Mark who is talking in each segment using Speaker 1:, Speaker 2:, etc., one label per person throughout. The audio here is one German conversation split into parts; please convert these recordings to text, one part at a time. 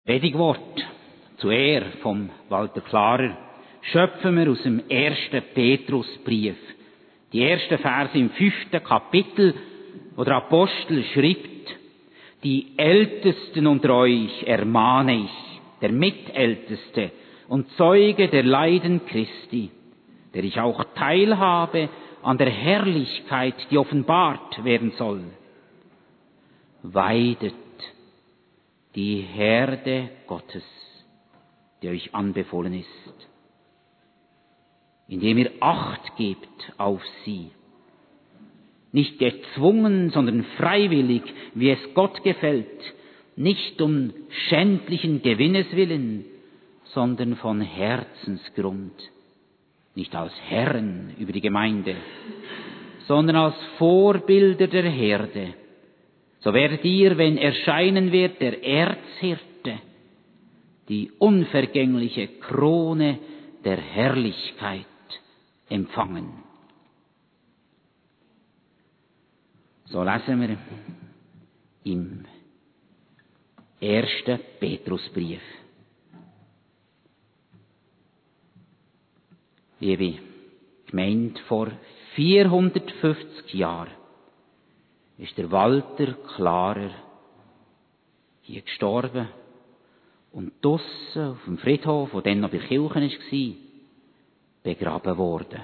Speaker 1: Predigtwort zur Ehre vom Walter Klarer schöpfen wir aus dem 1. Petrusbrief. Die ersten Verse im 5. Kapitel, wo der Apostel schreibt: Die Ältesten unter euch ermahne ich, der Mitälteste und Zeuge der Leiden Christi, der ich auch teilhabe an der Herrlichkeit, die offenbart werden soll. Weidet die Herde Gottes, die euch anbefohlen ist, indem ihr Acht gebt auf sie, nicht gezwungen, sondern freiwillig, wie es Gott gefällt, nicht um schändlichen Gewinnes willen, sondern von Herzensgrund, nicht als Herren über die Gemeinde, sondern als Vorbilder der Herde. So werdet ihr, wenn erscheinen wird der Erzhirte, die unvergängliche Krone der Herrlichkeit empfangen. So lesen wir im 1. Petrusbrief. Liebe Gemeinde, vor 450 Jahren ist der Walter Klarer hier gestorben und draussen auf dem Friedhof, der dann noch bei Kirchen war, begraben worden.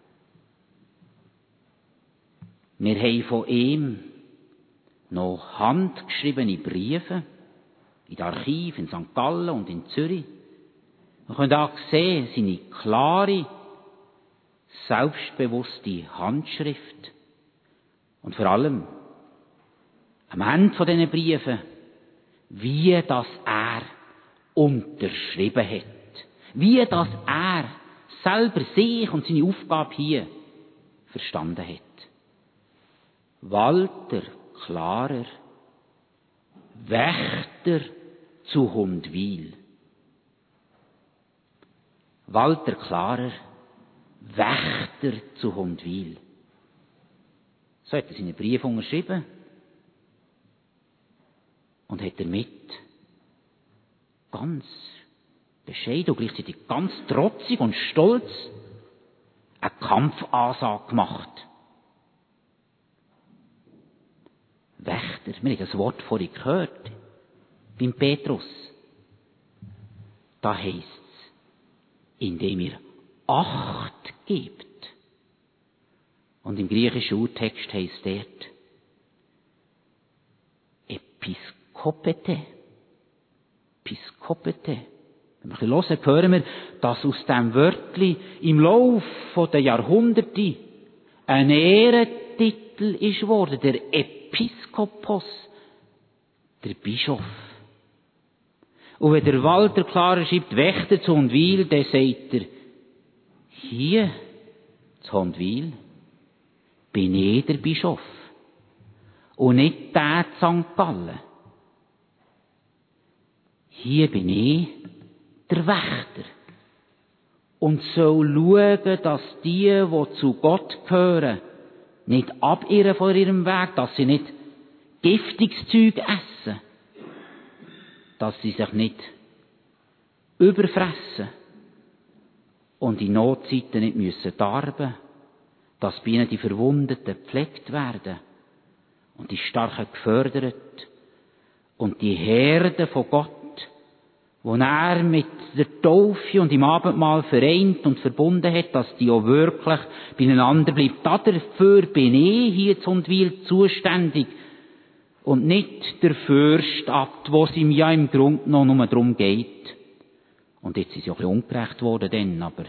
Speaker 1: Wir haben von ihm noch handgeschriebene Briefe in den Archiven in St. Gallen und in Zürich. Wir können auch sehen, seine klare, selbstbewusste Handschrift. Und vor allem, am Ende von diesen Briefen, wie das er unterschrieben hat. Wie das er selber sich und seine Aufgabe hier verstanden hat. Walter Klarer, Wächter zu Hundwil. Walter Klarer, Wächter zu Hundwil. So hat er seinen Brief unterschrieben und hat damit ganz bescheiden und gleichzeitig ganz trotzig und stolz eine Kampfansage gemacht. Wächter, wir haben das Wort vorhin gehört, beim Petrus. Da heisst es, indem ihr Acht gebt. Und im griechischen Urtext heisst dort Episkopete. Episkopete. Wenn wir ein bisschen hören, hören wir, dass aus diesem Wörtli im Lauf der Jahrhunderte ein Ehrentitel ist worden, der Episkopos, der Bischof. Und wenn der Walter Klarer schreibt, Wächter zu Hundwil, dann sagt er, hier zu Hundwil bin ich der Bischof und nicht der zu St. Gallen. Hier bin ich der Wächter und soll schauen, dass die zu Gott gehören, nicht abirren von ihrem Weg, dass sie nicht giftiges Zeug essen, dass sie sich nicht überfressen und in Notzeiten nicht müssen darben, dass bei ihnen die Verwundeten gepflegt werden und die Starken gefördert und die Herde von Gott, wo er mit der Taufe und im Abendmahl vereint und verbunden hat, dass die auch wirklich beieinander bleibt. Dafür bin ich hier zu Hundwil zuständig und nicht der Fürstabt, wo es ihm ja im Grunde noch nur darum geht. Und jetzt ist es ja ein bisschen ungerecht worden dann, aber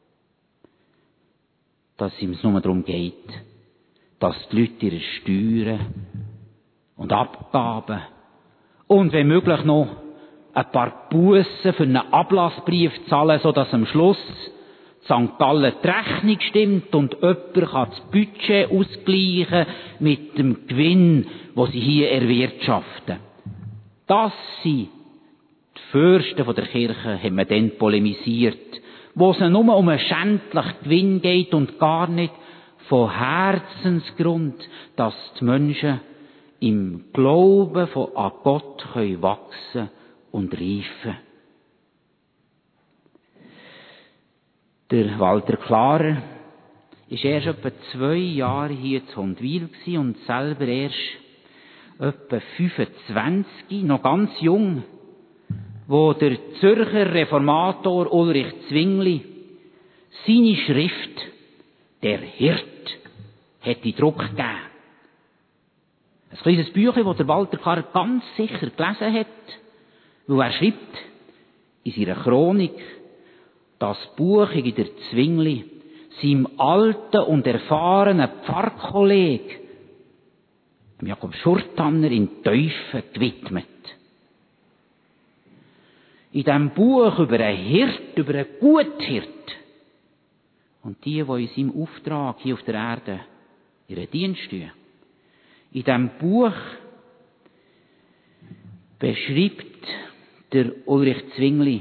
Speaker 1: dass es ihm nur darum geht, dass die Leute ihre Steuern und Abgaben und wenn möglich noch ein paar Bussen für einen Ablassbrief zahlen, sodass am Schluss St. Gallen die Rechnung stimmt und jemand kann das Budget ausgleichen mit dem Gewinn, den sie hier erwirtschaften. Das sind die Fürsten der Kirche, haben wir dann polemisiert, wo es nur um einen schändlichen Gewinn geht und gar nicht von Herzensgrund, dass die Menschen im Glauben an Gott wachsen und reifen. Der Walter Klarer war erst etwa 2 Jahre hier zu Hondwil und selber erst etwa 25, noch ganz jung, wo der Zürcher Reformator Ulrich Zwingli seine Schrift «Der Hirt» hat in Druck gegeben. Ein kleines Büchlein, das der Walter Klarer ganz sicher gelesen hat, weil er schreibt in seiner Chronik, das Buch in der Zwingli seinem alten und erfahrenen Pfarrkollegen Jakob Schurtanner in Teufel gewidmet. In diesem Buch über einen Hirt, über einen Guthirt und die in seinem Auftrag hier auf der Erde ihren Dienst tun. In diesem Buch beschreibt der Ulrich Zwingli,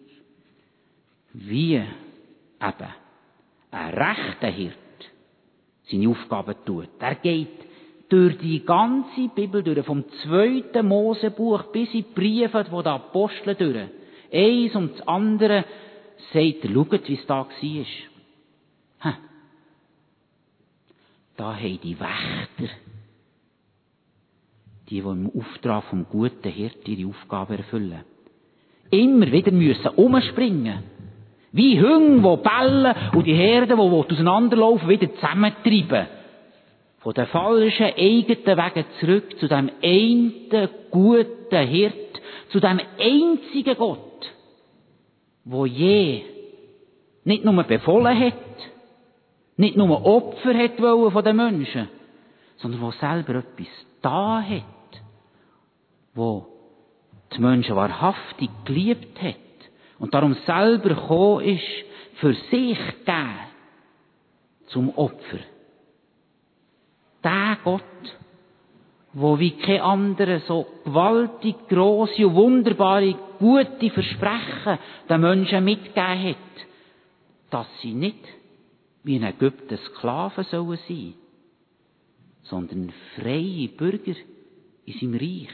Speaker 1: wie eben ein rechter Hirt seine Aufgaben tut. Er geht durch die ganze Bibel durch, vom 2. Mosebuch bis in die Briefe der Apostel durch. Eins und das andere sagt er, schaut, wie es da war. Da haben die Wächter, die im Auftrag vom guten Hirt ihre Aufgaben erfüllen, immer wieder müssen umspringen. Wie Hunde, die bellen und die Herden, die auseinanderlaufen, wieder zusammentreiben. Von den falschen eigenen Wegen zurück zu dem einen guten Hirt, zu dem einzigen Gott, wo je nicht nur befohlen hat, nicht nur Opfer hat wollen von den Menschen, sondern wo selber etwas da hat, wo die Menschen wahrhaftig geliebt hat und darum selber gekommen ist, für sich geben zum Opfer. Der Gott, wo wie kein anderer so gewaltig grosse und wunderbare, gute Versprechen den Menschen mitgegeben hat, dass sie nicht wie in Ägypten Sklaven sollen sein, sondern freie Bürger in seinem Reich.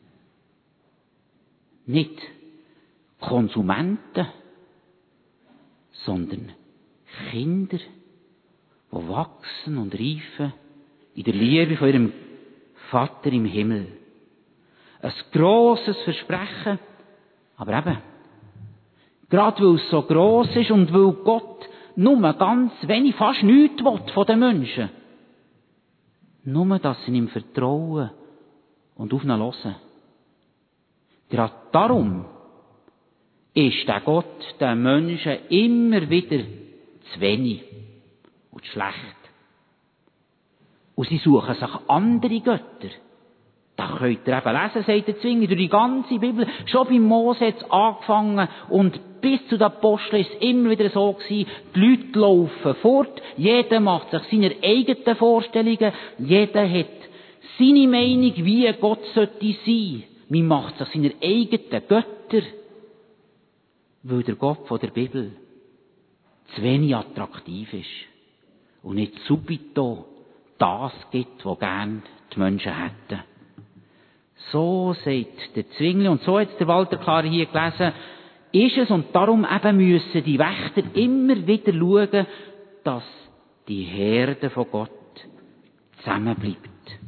Speaker 1: Nicht Konsumenten, sondern Kinder, die wachsen und reifen in der Liebe von ihrem Vater im Himmel. Ein grosses Versprechen, aber eben, gerade weil es so gross ist und weil Gott nur ganz wenig, fast nichts will von den Menschen. Nur, dass sie ihm vertrauen und auf ihn hören. Gerade darum ist der Gott den Menschen immer wieder zu wenig und zu schlecht. Und sie suchen sich andere Götter. Da könnt ihr eben lesen, sagt der Zwingli, durch die ganze Bibel. Schon bei Mose hat es angefangen und bis zu den Aposteln ist es immer wieder so gewesen, die Leute laufen fort, jeder macht sich seine eigenen Vorstellungen, jeder hat seine Meinung, wie Gott sollte sein. Man macht sich seine eigenen Götter, weil der Gott von der Bibel zu wenig attraktiv ist und nicht subito das gibt, was gern die Menschen hätten. So sagt der Zwingli, und so hat der Walter Klarer hier gelesen, ist es, und darum eben müssen die Wächter immer wieder schauen, dass die Herde von Gott zusammenbleibt.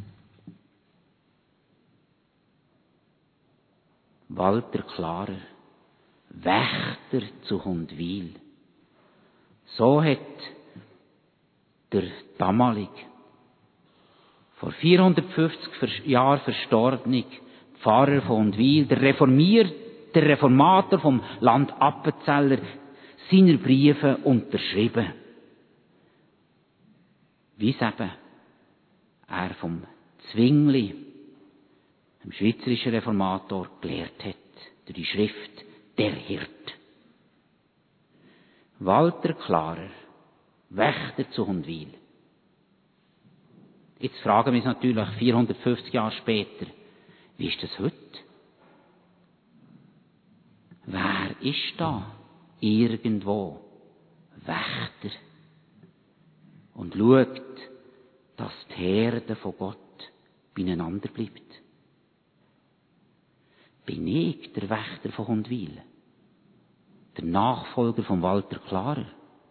Speaker 1: Walter Klarer, Wächter zu Hondwil. So hat der damalige, vor 450 Jahren verstorbene Pfarrer von Hondwil, der Reformator vom Land Appenzeller, seine Briefe unterschrieben. Wie es eben er vom Zwingli, dem schweizerischen Reformator, gelehrt hat, durch die Schrift «Der Hirt». Walter Klarer, Wächter zu Hondwil. Jetzt fragen wir uns natürlich 450 Jahre später, wie ist das heute? Wer ist da irgendwo Wächter und schaut, dass die Herde von Gott beieinander bleibt? bin ich der Wächter von Hundwil, der Nachfolger von Walter Klarer.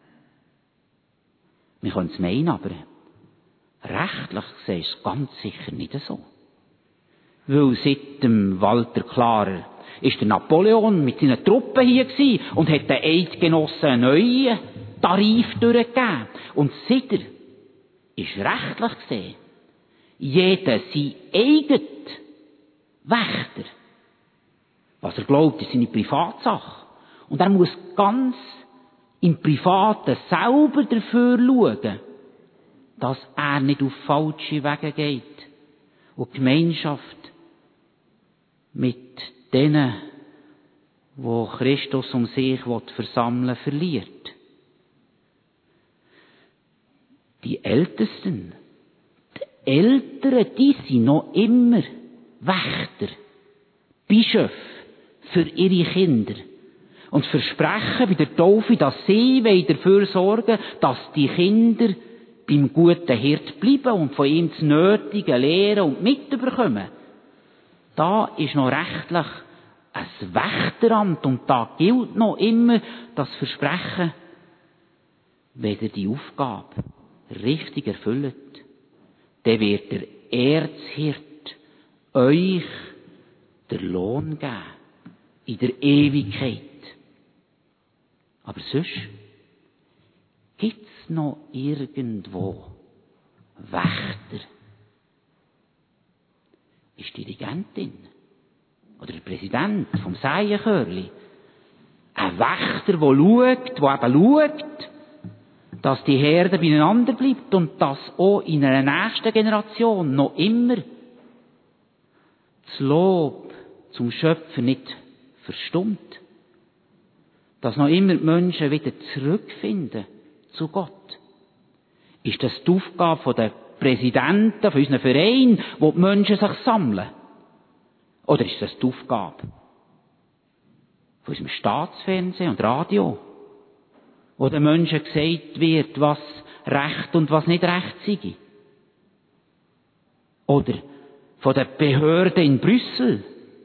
Speaker 1: Wir können es meinen, aber rechtlich gesehen ist es ganz sicher nicht so. Weil seit dem Walter Klarer ist der Napoleon mit seinen Truppen hier gewesen und hat den Eidgenossen einen neuen Tarif durchgegeben. Und seither ist rechtlich gesehen jeder sein eigener Wächter. Was er glaubt, ist seine Privatsache. Und er muss ganz im Privaten selber dafür schauen, dass er nicht auf falsche Wege geht und die Gemeinschaft mit denen, wo Christus um sich versammeln will, verliert. Die Ältesten, die Älteren, die sind noch immer Wächter, Bischöfe für ihre Kinder und versprechen bei der Taufe, dass sie dafür sorgen, dass die Kinder beim guten Hirt bleiben und von ihm das Nötige lehren und mitbekommen. Da ist noch rechtlich ein Wächteramt und da gilt noch immer das Versprechen, wenn ihr die Aufgabe richtig erfüllt, dann wird der Erzhirt euch den Lohn geben in der Ewigkeit. Aber sonst gibt's noch irgendwo Wächter? Ist die Dirigentin oder der Präsident vom Seienchörli ein Wächter, der eben schaut, dass die Herde beieinander bleibt und dass auch in einer nächsten Generation noch immer das Lob zum Schöpfer nicht verstummt. Dass noch immer die Menschen wieder zurückfinden zu Gott. Ist das die Aufgabe der Präsidenten von unseren Vereinen, wo die Menschen sich sammeln? Oder ist das die Aufgabe von unserem Staatsfernsehen und Radio, wo den Menschen gesagt wird, was recht und was nicht recht sei? Oder von den Behörden in Brüssel?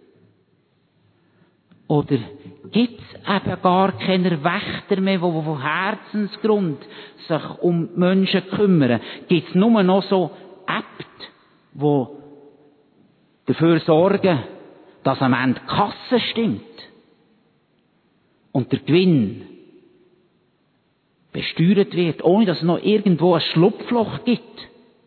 Speaker 1: Oder gibt's eben gar keine Wächter mehr, die von Herzensgrund sich um die Menschen kümmern? Gibt's nur noch so Äbte, die dafür sorgen, dass am Ende die Kasse stimmt und der Gewinn besteuert wird, ohne dass es noch irgendwo ein Schlupfloch gibt?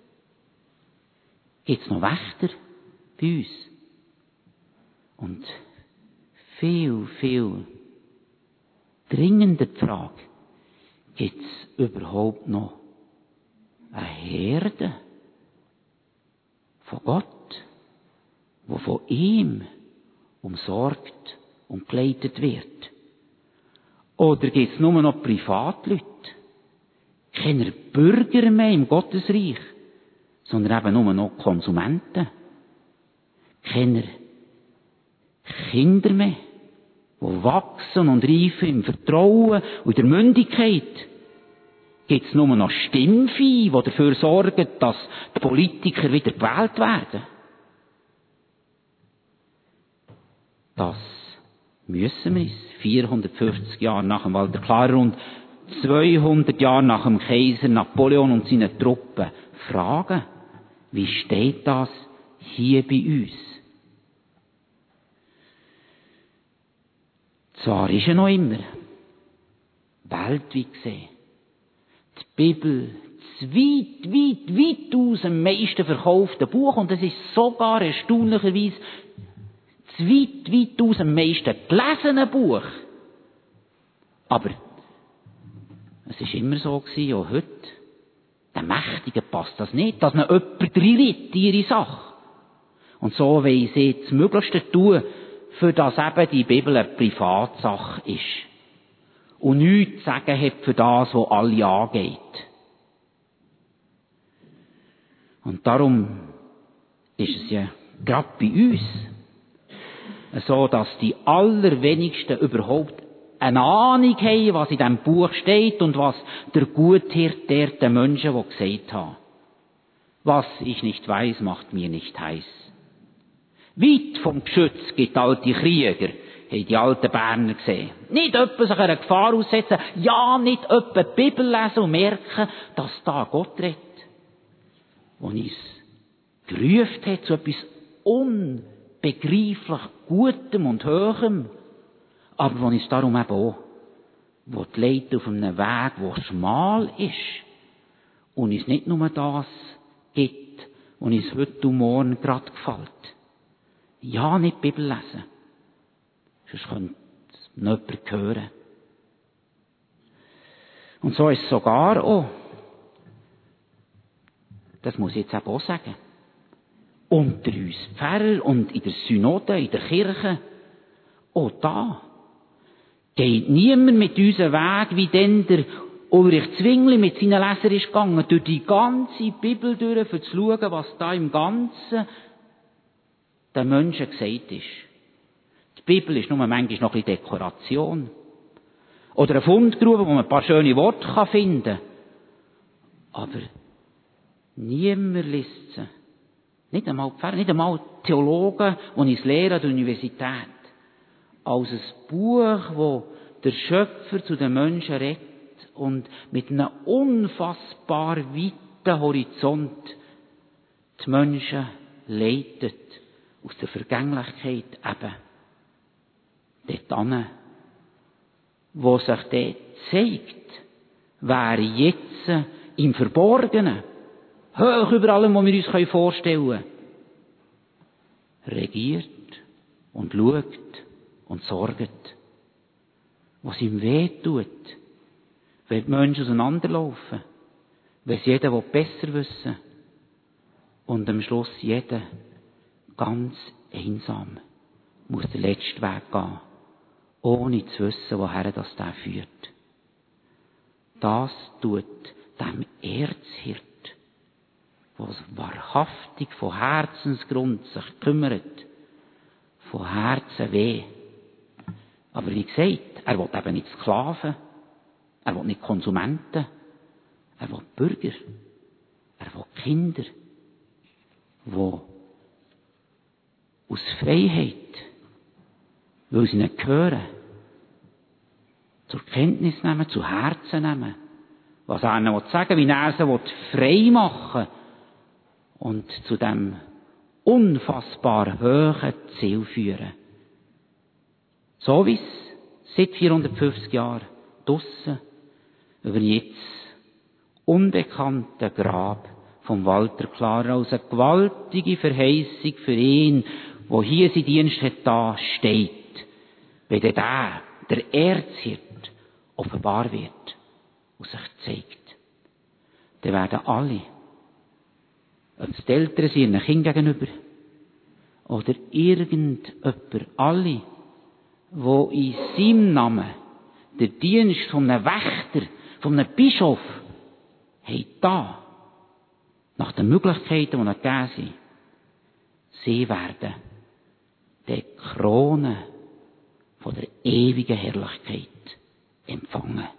Speaker 1: Gibt's noch Wächter bei uns? Und viel, viel dringender die Frage, gibt es überhaupt noch eine Herde von Gott, die von ihm umsorgt und geleitet wird? Oder gibt es nur noch Privatleute, keine Bürger mehr im Gottesreich, sondern eben nur noch Konsumenten, keine Kinder mehr, die wachsen und reifen im Vertrauen und in der Mündigkeit? Gibt es nur noch Stimmvieh, die dafür sorgen, dass die Politiker wieder gewählt werden? Das müssen wir uns 450 Jahre nach dem Walter Klarer und 200 Jahre nach dem Kaiser Napoleon und seinen Truppen fragen. Wie steht das hier bei uns? Zwar ist er noch immer, weltweit gesehen, die Bibel das weit am meisten verkaufte Buch, und es ist sogar erstaunlicherweise das weit am meisten gelesene Buch. Aber es ist immer so gewesen, auch heute. Den Mächtigen passt das nicht, dass ihnen jemand reinredet in ihre Sache. Und so wollen sie das Möglichste tun, für das eben die Bibel eine Privatsache ist. Und nichts zu sagen hat für das, was alle angeht. Und darum ist es ja gerade bei uns so, dass die allerwenigsten überhaupt eine Ahnung haben, was in diesem Buch steht und was der Guthirt den Menschen gesagt hat. Was ich nicht weiß, macht mir nicht heiß. Weit vom Geschütz gibt alte Krieger, haben die alten Berner gesehen. Nicht etwa sich einer Gefahr aussetzen, ja, nicht etwa die Bibel lesen und merken, dass da Gott redet. Wo uns gerufen hat zu etwas unbegreiflich Gutem und Höherem, aber wo uns darum eben auch, wo die Leute auf einem Weg, der schmal ist, und uns nicht nur das gibt, was uns heute und morgen gerade gefällt. Ja, nicht die Bibel lesen. Sonst könnte es noch jemand hören. Und so ist es sogar auch, das muss ich jetzt eben auch sagen, unter uns Pfarrer und in der Synode, in der Kirche, auch da geht niemand mit unserem Weg, wie denn der Ulrich Zwingli mit seinen Lesern ist gegangen, durch die ganze Bibel durch, um zu schauen, was da im Ganzen den Menschen gesagt ist. Die Bibel ist nur manchmal noch ein bisschen Dekoration. Oder eine Fundgrube, wo man ein paar schöne Worte finden kann. Aber niemand liest sie. Nicht einmal Pfarrer, nicht einmal Theologen, die uns lehren an der Universität. Als ein Buch, wo der Schöpfer zu den Menschen redet und mit einem unfassbar weiten Horizont die Menschen leitet aus der Vergänglichkeit eben dort hin, wo sich dort zeigt, wer jetzt im Verborgenen, hoch über allem, was wir uns vorstellen können, regiert und schaut und sorgt, was ihm weh tut, wenn die Menschen auseinanderlaufen, wenn es jeder besser wissen und am Schluss jeder ganz einsam muss den letzten Weg gehen, ohne zu wissen, woher das der führt. Das tut dem Erzhirt, was wahrhaftig von Herzensgrund sich kümmert, von Herzen weh. Aber wie gesagt, er will eben nicht Sklaven, er will nicht Konsumenten, er will Bürger, er will Kinder, die aus Freiheit, weil sie nicht gehören, zur Kenntnis nehmen, zu Herzen nehmen, was er ihnen sagen will, wie er sie frei machen will und zu dem unfassbar hohen Ziel führen. So wie es seit 450 Jahren draussen über jetzt unbekannte Grab vom Walter Klarer als eine gewaltige Verheißung für ihn, wo hier sein Dienst hat, da steht, wenn der Erzhirt, offenbar wird und sich zeigt, dann werden alle, ob es die Eltern sind, ihren Kindern gegenüber, oder irgendjemand, alle, wo in seinem Namen der Dienst von einem Wächter, von einem Bischof, haben da, nach den Möglichkeiten, die noch gegeben sind, sie werden die Krone von der ewigen Herrlichkeit empfangen.